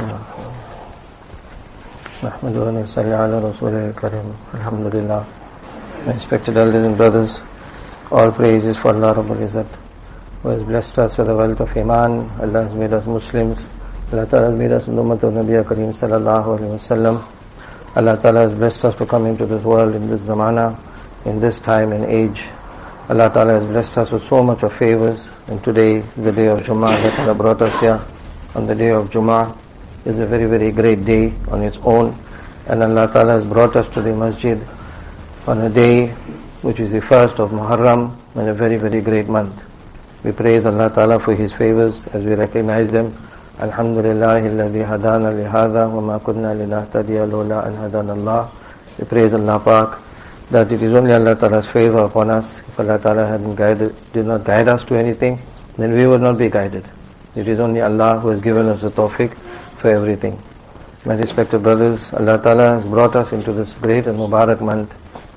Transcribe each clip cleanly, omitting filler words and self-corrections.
Nahmaduhu wa nusalli ala Rasulil Karim. Alhamdulillah. Respected elders and brothers, all praise is for Allah Rabbul Izzat, who has blessed us with the wealth of Iman. Allah has made us Muslims. Allah Ta'ala has made us Ummat of Nabi Kareem Sallallahu Alaihi Wasallam. Allah Ta'ala has blessed us to come into this world in this zamana, in this time and age. Allah Ta'ala has blessed us with so much of favors, and today is the day of Jummah. Allah Ta'ala brought us here on the day of Jummah. Is a very, very great day on its own, and Allah Ta'ala has brought us to the masjid on a day which is the first of Muharram, and a very, very great month. We praise Allah Ta'ala for His favors as we recognize them. Alhamdulillah alladhi hadana lihada wa ma kunna linahtadiya lawla an hadana Allah. We praise Allah Pak that it is only Allah Ta'ala's favor upon us. If Allah Ta'ala did not guide us to anything, then we would not be guided. It is only Allah who has given us the tawfiq for everything. My respected brothers, Allah Ta'ala has brought us into this great and Mubarak month.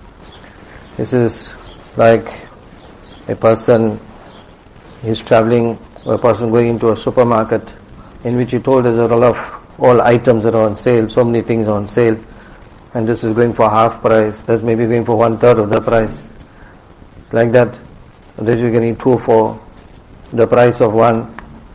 This is like a person is traveling, or a person going into a supermarket in which he told there's a lot of all items that are on sale, so many things are on sale, and this is going for half price, that's maybe going for 1/3 of the price. Like that, this you're getting 2 for the price of 1.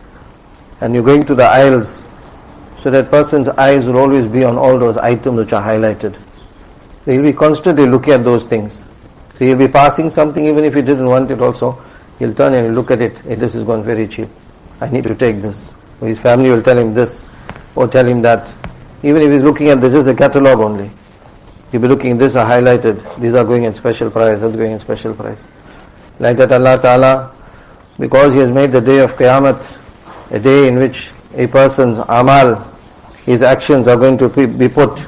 And you're going to the aisles, so that person's eyes will always be on all those items which are highlighted. So he'll be constantly looking at those things. So he'll be passing something, even if he didn't want it also, he'll turn and he'll look at it. Hey, this is gone very cheap. I need to take this. Or his family will tell him this, or tell him that. Even if he's looking at this, just a catalogue only. He'll be looking, this are highlighted, these are going in special price, that's going in special price. Like that, Allah Ta'ala, because He has made the day of Qiyamah a day in which a person's amal, his actions are going to be put.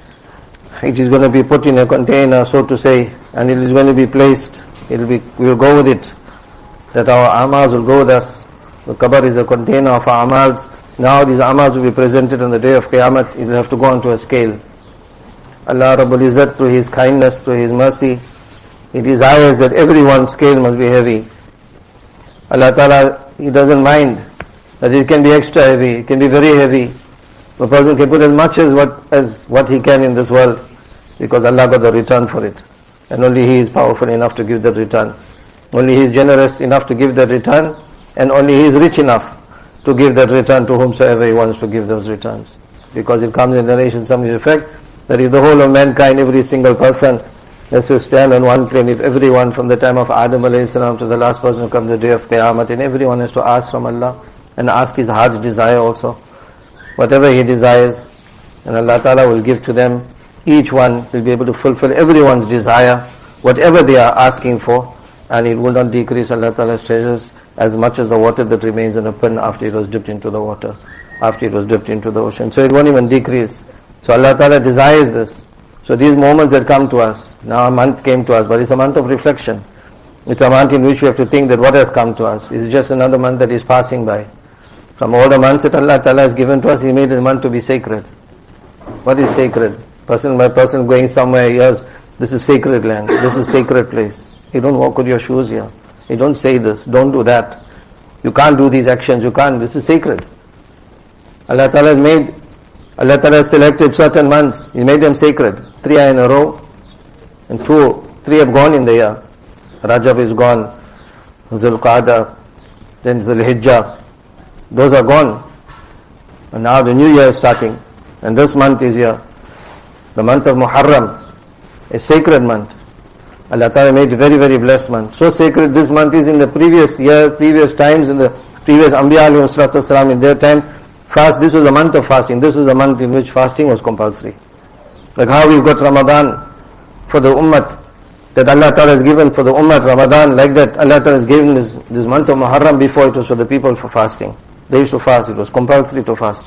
It is going to be put in a container, so to say, and it is going to be placed. We will go with it. That our amals will go with us. The qabr is a container of our amals. Now these amals will be presented on the day of Qiyamah. It will have to go onto a scale. Allah Rabbul Izzat, through His kindness, through His mercy, He desires that everyone's scale must be heavy. Allah Ta'ala, He doesn't mind that it can be extra heavy, it can be very heavy. A person can put as much as what he can in this world, because Allah got the return for it. And only He is powerful enough to give that return. Only He is generous enough to give that return, and only He is rich enough to give that return to whomsoever He wants to give those returns. Because it comes in narration some effect that if the whole of mankind, every single person, has to stand on one plane, if everyone from the time of Adam alayhi salam to the last person who comes the day of Qiyamah, and everyone has to ask from Allah, and ask his heart's desire also. Whatever he desires, and Allah Ta'ala will give to them. Each one will be able to fulfill everyone's desire, whatever they are asking for, and it will not decrease Allah Ta'ala's treasures as much as the water that remains in a pan after it was dipped into the water, after it was dipped into the ocean. So it won't even decrease. So Allah Ta'ala desires this. So these moments that come to us, now a month came to us, but it's a month of reflection. It's a month in which we have to think that what has come to us is just another month that is passing by. From all the months that Allah Ta'ala has given to us, He made the month to be sacred. What is sacred? Person by person going somewhere, yes, this is sacred land, this is sacred place. You don't walk with your shoes here. You don't say this, don't do that. You can't do these actions, you can't, this is sacred. Allah Ta'ala has selected certain months, He made them sacred. 3 are in a row, and 3 have gone in the year. Rajab is gone, Dhul Qa'dah, then Dhul Hijjah. Those are gone. And now the new year is starting. And this month is here. The month of Muharram, a sacred month. Allah Ta'ala made a very, very blessed month. So sacred this month is in the previous year, previous times, in the previous Anbiya alayhi salatu wasalam, in their times. This was a month of fasting. This was a month in which fasting was compulsory. Like how we've got Ramadan for the Ummah, that Allah Ta'ala has given for the Ummah Ramadan, like that Allah Ta'ala has given this month of Muharram before it was for the people for fasting. They used to fast, it was compulsory to fast.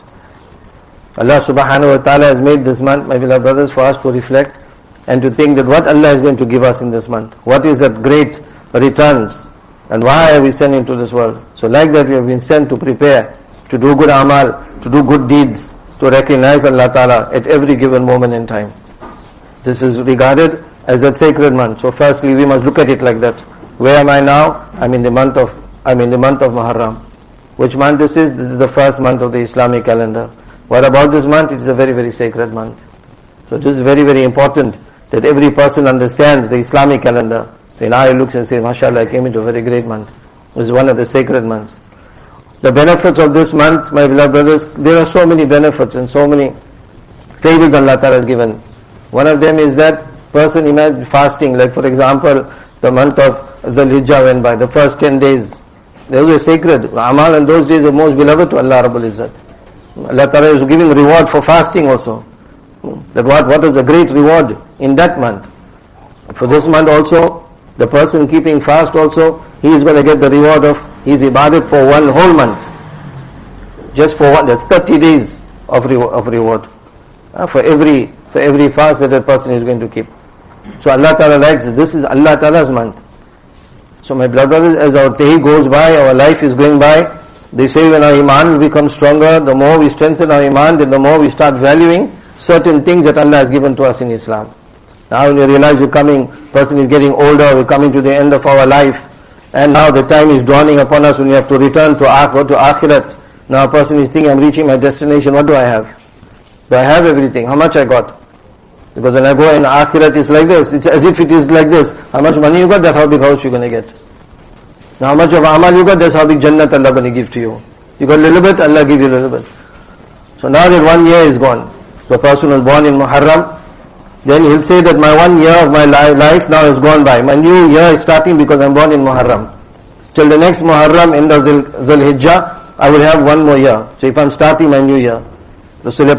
Allah Subhanahu wa Ta'ala has made this month, my beloved brothers, for us to reflect and to think that what Allah is going to give us in this month. What is that great returns, and why are we sent into this world? So like that we have been sent to prepare, to do good amal, to do good deeds, to recognize Allah Ta'ala at every given moment in time. This is regarded as that sacred month. So firstly we must look at it like that. Where am I now? I'm in the month of Muharram. Which month this is? This is the first month of the Islamic calendar. What about this month? It is a very, very sacred month. So it is very, very important that every person understands the Islamic calendar. So now he looks and says, MashaAllah, I came into a very great month. It is one of the sacred months. The benefits of this month, my beloved brothers, there are so many benefits and so many favors Allah Ta'ala has given. One of them is that person imagine fasting, like for example, the month of Dhul Hijjah went by, the first 10 days. They were sacred. Amal and those days were most beloved to Allah Rabbul Izzat. Allah Ta'ala is giving reward for fasting also. That what is a great reward in that month. For this month also, the person keeping fast also, he is going to get the reward of his ibadat for one whole month. Just for one, that's 30 days of reward. For every fast that a person is going to keep. So Allah Ta'ala likes this is Allah Ta'ala's month. So my brothers, as our day goes by, our life is going by, they say when our iman will become stronger, the more we strengthen our iman, then the more we start valuing certain things that Allah has given to us in Islam. Now when you realize person is getting older, we're coming to the end of our life, and now the time is dawning upon us when we have to return to Akhirat. Now a person is thinking, I'm reaching my destination, what do I have? Do I have everything? How much I got? Because when I go in Akhirat, it's like this. It's as if it is like this. How much money you got, that's how big house you're going to get. Now how much of amal you got, that's how big Jannat Allah going to give to you. You got a little bit, Allah give you a little bit. So now that 1 year is gone, the person was born in Muharram, then he'll say that my 1 year of my life now has gone by. My new year is starting because I'm born in Muharram. Till the next Muharram, end of Dhul Hijjah, I will have 1 more year. So if I'm starting my new year, Rasulullah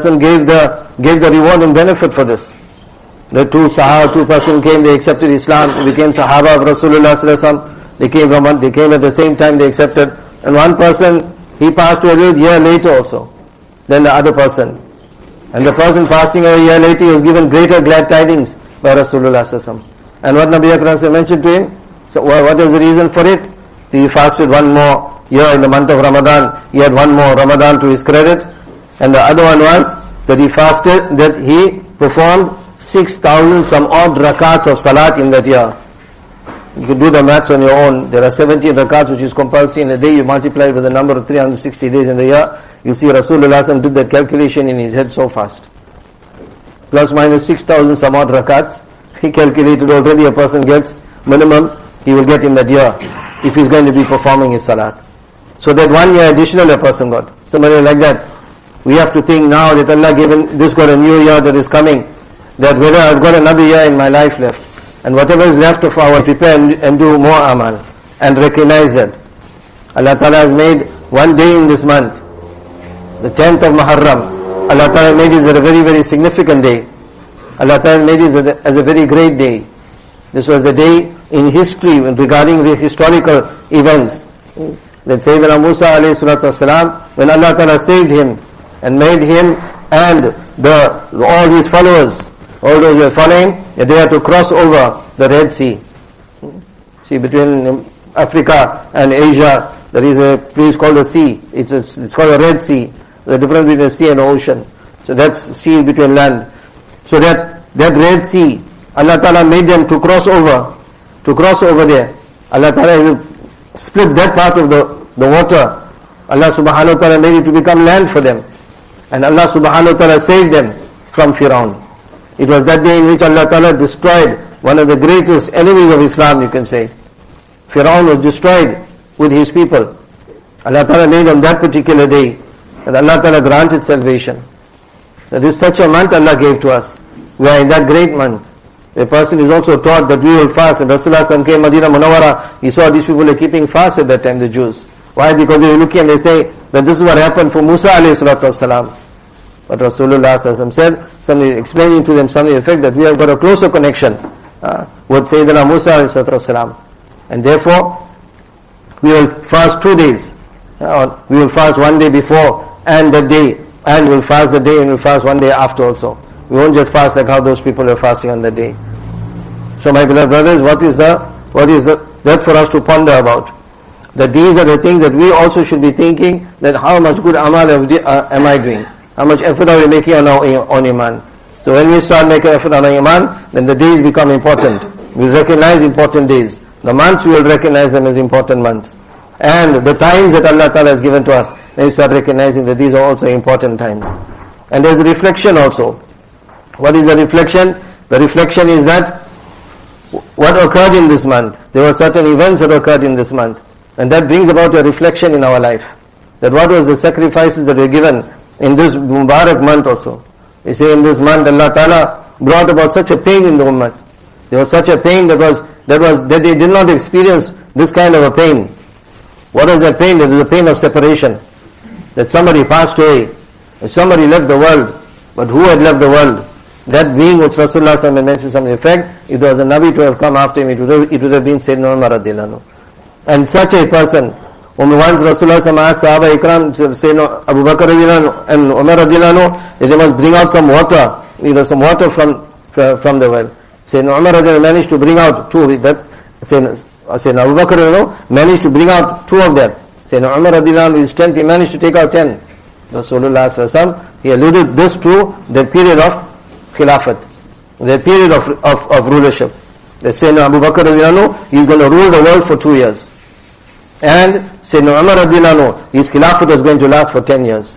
gave the reward and benefit for this. The two person came, they accepted Islam, they became Sahaba of Rasulullah. They came at the same time, they accepted. And one person, he passed away a year later also than the other person. And the person passing away a year later, he was given greater glad tidings by Rasulullah. And what Nabi Akram mentioned to him, so what is the reason for it? He fasted 1 more year in the month of Ramadan. He had 1 more Ramadan to his credit. And the other one was that he fasted, that he performed 6,000 some odd rakats of salat in that year. You can do the maths on your own. There are 17 rakats which is compulsory in a day. You multiply it with the number of 360 days in the year. You see Rasulullah did that calculation in his head so fast. Plus minus 6,000 some odd rakats. He calculated already a person gets minimum he will get in that year if he's going to be performing his salat. So that 1 year additional a person got. Somebody like that. We have to think now that Allah given this got a new year that is coming, that whether I've got another year in my life left, and whatever is left of our prepare and do more amal, and recognize that Allah Ta'ala has made 1 day in this month, the 10th of Muharram. Allah Ta'ala made it as a very, very significant day. Allah Ta'ala made it as a very great day. This was the day in history regarding the historical events. That Sayyidina Musa alayhi salatu wasalam, when Allah Ta'ala saved him, and made him and all his followers, all those who were following, they had to cross over the Red Sea. See, between Africa and Asia, there is a place called the sea. It's called the Red Sea. The difference between the sea and the ocean. So that's sea between land. So that Red Sea, Allah Ta'ala made them to cross over there. Allah Ta'ala will split that part of the water. Allah Subhanahu wa Ta'ala made it to become land for them. And Allah Subhanahu wa Ta'ala saved them from Firaun. It was that day in which Allah Ta'ala destroyed one of the greatest enemies of Islam, you can say. Firaun was destroyed with his people. Allah Ta'ala made on that particular day that Allah Ta'ala granted salvation. That is such a month Allah gave to us. We are in that great month. A person is also taught that we will fast. And Rasulullah came Madinah Munawwara, he saw these people were keeping fast at that time, the Jews. Why? Because they were looking and they say that this is what happened for Musa alayhi salatu wasalam. But Rasulullah said, somebody explaining to them something the effect that we have got a closer connection with Sayyidina Musa alayhi salatu wasalam. And therefore, we will fast 2 days. We will fast 1 day before and the day. And we'll fast the day and we'll fast 1 day after also. We won't just fast like how those people are fasting on the day. So my beloved brothers, what is that for us to ponder about? That these are the things that we also should be thinking, that how much good amal am I doing? How much effort are we making on iman? So when we start making effort on iman, then the days become important. We recognize important days. The months we will recognize them as important months. And the times that Allah Ta'ala has given to us then you start recognizing that these are also important times. And there's a reflection also. What is the reflection? The reflection is that what occurred in this month. There were certain events that occurred in this month. And that brings about a reflection in our life. That what was the sacrifices that were given in this Mubarak month also. We say in this month Allah Ta'ala brought about such a pain in the ummah. There was such a pain that they did not experience this kind of a pain. What was that pain? That is the pain of separation. That somebody passed away. That somebody left the world. But who had left the world? That being which Rasulullah SAW mentioned some effect, if there was a Nabi to have come after him, it would have been Sayyidina Umar radiallahu anhu. And such a person, when once Rasulullah SAW asked Sahaba Ikram, Sayyidina Abu Bakr radiallahu anhu and Umar radiallahu anhu, that they must bring out some water, some water from the well. Sayyidina Umar radiallahu anhu managed to bring out two of that. Sayyidina Abu Bakr radiallahu anhu managed to bring out two of them. Sayyidina Umar radiallahu anhu, his strength, he managed to take out 10. Rasulullah SAW, he alluded this to the period of Khilafat, the period of rulership. They say Sayyidina Abu Bakr radiallahu anhu, he's going to rule the world for 2 years. And Sayyidina Umar radiallahu anhu, his Khilafat was going to last for 10 years.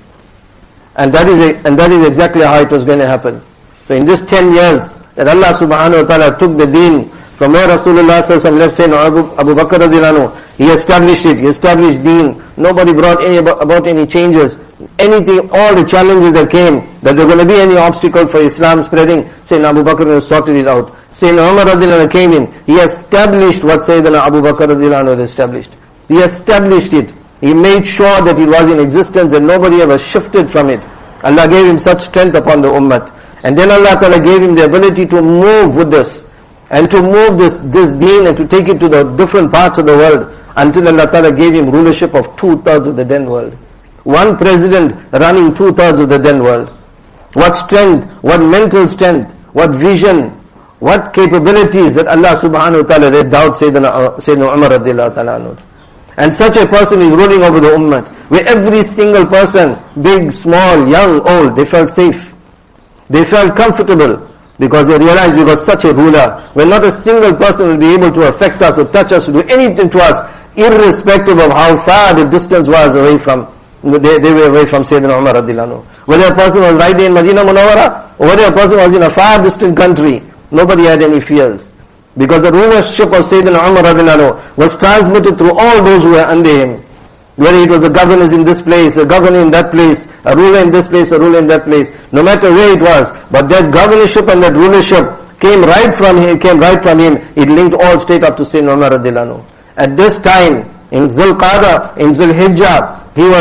And that is exactly how it was going to happen. So in this 10 years, that Allah subhanahu wa ta'ala took the deen from where Rasulullah sallallahu alaihi wasallam left Sayyidina Abu Bakr radiallahu anhu, he established it, he established deen. Nobody brought about any changes. Anything, all the challenges that came, that there were going to be any obstacle for Islam spreading, Sayyidina Abu Bakr sorted it out. Sayyidina Umar radiallahu anhu came in, he established what Sayyidina Abu Bakr radiallahu anhu had established. He established it. He made sure that it was in existence and nobody ever shifted from it. Allah gave him such strength upon the ummah. And then Allah Ta'ala gave him the ability to move with this, and to move this deen and to take it to the different parts of the world, until Allah Ta'ala gave him rulership of 2/3 of the then world. One president running 2/3 of the then world. What strength, what mental strength, what vision, what capabilities that Allah subhanahu wa ta'ala endowed Sayyidina Umar radiallahu ta'ala anhu. And such a person is ruling over the ummah, where every single person, big, small, young, old, they felt safe. They felt comfortable, because they realized we got such a ruler, where not a single person will be able to affect us or touch us or do anything to us, irrespective of how far the distance was away from. They were away from Sayyidina Umar radiallahu anhu. Whether a person was right in Medina Munawwara, or whether a person was in a far distant country, nobody had any fears. Because the rulership of Sayyidina Umar radiallahu anhu was transmitted through all those who were under him. Whether it was a governor in this place, a governor in that place, a ruler in this place, a ruler in that place, no matter where it was, but that governorship and that rulership came right from him, it linked all straight up to Sayyidina Umar radiallahu anhu. At this time, in Zulqa'dah, in Zulhijjah,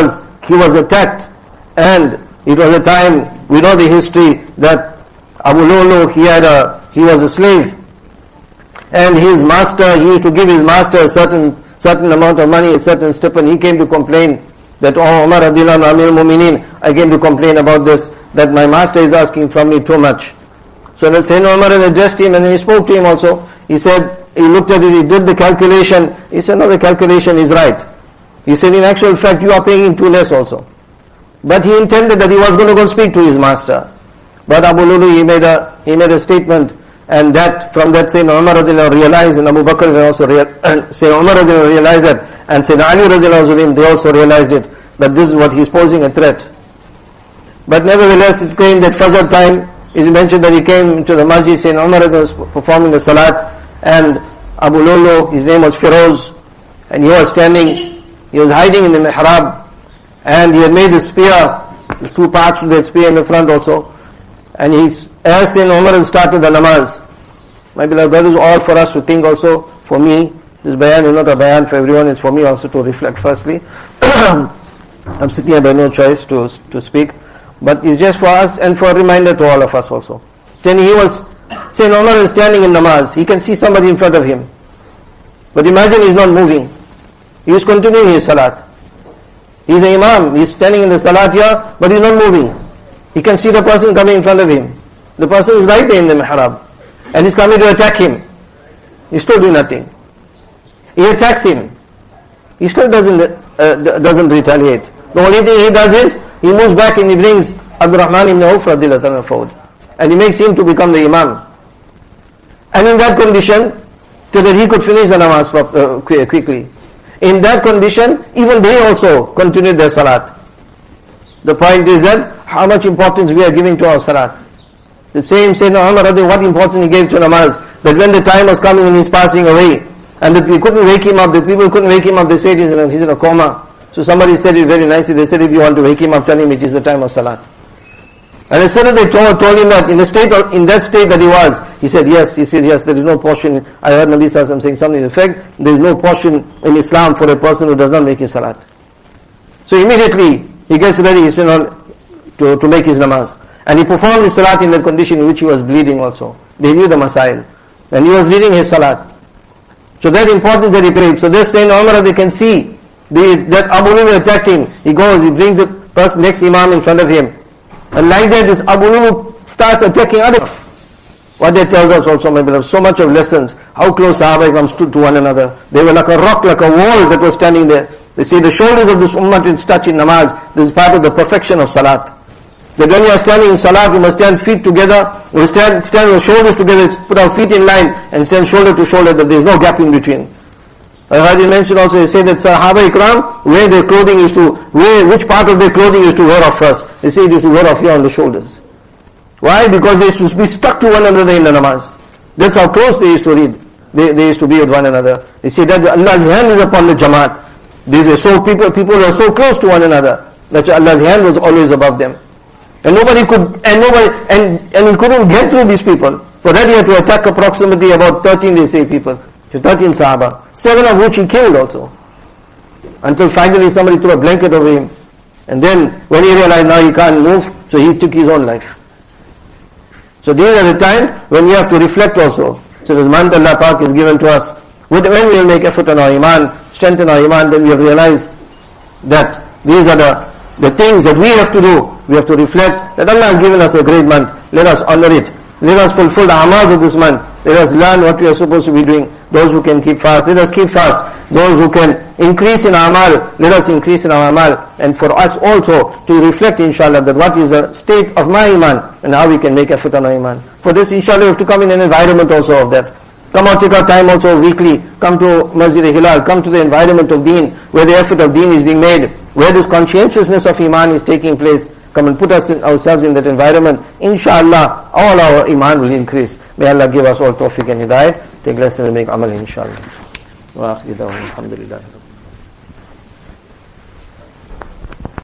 he was attacked, and it was a time, we know the history, that Abu Lulu, he was a slave, and his master, he used to give his master a certain amount of money, a certain stipend. He came to complain that, oh Umar radiallahu anhu, Amir al-Mu'mineen, I came to complain about this, that my master is asking from me too much. So then Sayyidina Umar addressed him, and then he spoke to him also. He said, he looked at it, he did the calculation, he said, no, the calculation is right. He said, in actual fact, you are paying him too less also. But he intended that he was going to go and speak to his master. But Abu Lulu, he made a statement, and that, from that Sayyidina Umar radiallahu anhu realized, and Abu Bakr also Sayyidina Umar radiallahu anhu realized that, and Sayyidina Ali radiallahu anhu, they also realized it, that this is what he is posing a threat. But nevertheless, it came that Fajr time, it is mentioned that he came to the masjid, Sayyidina Umar radiallahu anhu was performing the salat, and Abu Lulu, his name was Firoz, and he was standing, he was hiding in the mihrab, and he had made a spear, there's two parts to that spear in the front also, and he asked Sayyidina Umar and started the namaz. My beloved brothers, all for us to think also, for me, this bayan is not a bayan for everyone, it's for me also to reflect firstly. I'm sitting here by no choice to speak, but it's just for us and for a reminder to all of us also. Then Sayyidina Umar is standing in namaz, he can see somebody in front of him, but imagine he's not moving. He is continuing his salat. He is an imam, he is standing in the salat here, but he is not moving. He can see the person coming in front of him. The person is right there in the mihrab, and he's coming to attack him. He still doing nothing. He attacks him. He still doesn't retaliate. The only thing he does is, he moves back and he brings Abdurrahman ibn Auf radiallahu anhu forward, and he makes him to become the imam. And in that condition, so that he could finish the namaz quickly. In that condition, even they also continued their salat. The point is that how much importance we are giving to our salat. The same Sayyidina Umar, what importance he gave to namaz. That when the time was coming and he's passing away, and that we couldn't wake him up, the people couldn't wake him up, they said he's in a coma. So somebody said it very nicely, they said if you want to wake him up, tell him it is the time of salat. And instead of they told him that in that state that he was, he said yes, there is no portion. I heard Nabi Sallallahu Alaihi Wasallam saying something in effect, there is no portion in Islam for a person who does not make his salat. So immediately he gets ready, to make his namaz. And he performed his salat in the condition in which he was bleeding also. They knew the masail. And he was leading his salat. So that importance that he prayed. So this Sayyidina Umar, they can see that Abu Lulu attacked him. He goes, he brings the person next imam in front of him. And like that, this Abu Lulu starts attacking others. What that tells us also, my beloved, so much of lessons, how close Sahaba Ikram stood to one another. They were like a rock, like a wall that was standing there. They say the shoulders of this ummah is touch in namaz. This is part of the perfection of salat. That when you are standing in salat, you must stand feet together, you must stand with shoulders together, put our feet in line, and stand shoulder to shoulder, that there is no gap in between. I heard you mention also, they say that Sahaba Ikram, where their clothing used to, which part of their clothing used to wear off first. They say it used to wear off here on the shoulders. Why? Because they used to be stuck to one another in the namaz. That's how close they used to read. They used to be with one another. They say that Allah's hand is upon the Jamaat. People are so close to one another, that Allah's hand was always above them. And he couldn't get through these people. For that he had to attack approximately about 13, they say, people. 13 Sahaba. 7 of which he killed also. Until finally somebody threw a blanket over him. And then when he realized now he can't move, so he took his own life. So these are the times when we have to reflect also. So this month Allah Pak is given to us. When we will make effort on our iman, strengthen our iman, then we have realized that these are the things that we have to do. We have to reflect that Allah has given us a great month. Let us honor it. Let us fulfill the amals of this month. Let us learn what we are supposed to be doing. Those who can keep fast, let us keep fast. Those who can increase in our amal, let us increase in our amal. And for us also to reflect, inshallah, that what is the state of my iman and how we can make effort on our iman. For this, inshallah, we have to come in an environment also of that. Come out, take our time also weekly. Come to Masjid Hilal. Come to the environment of deen, where the effort of deen is being made, where this conscientiousness of iman is taking place. Come and put ourselves in that environment. Inshallah, all our iman will increase. May Allah give us all tawfiq and hidayat. Take lessons and make amal, inshallah. Wa akhir da'wana, alhamdulillah.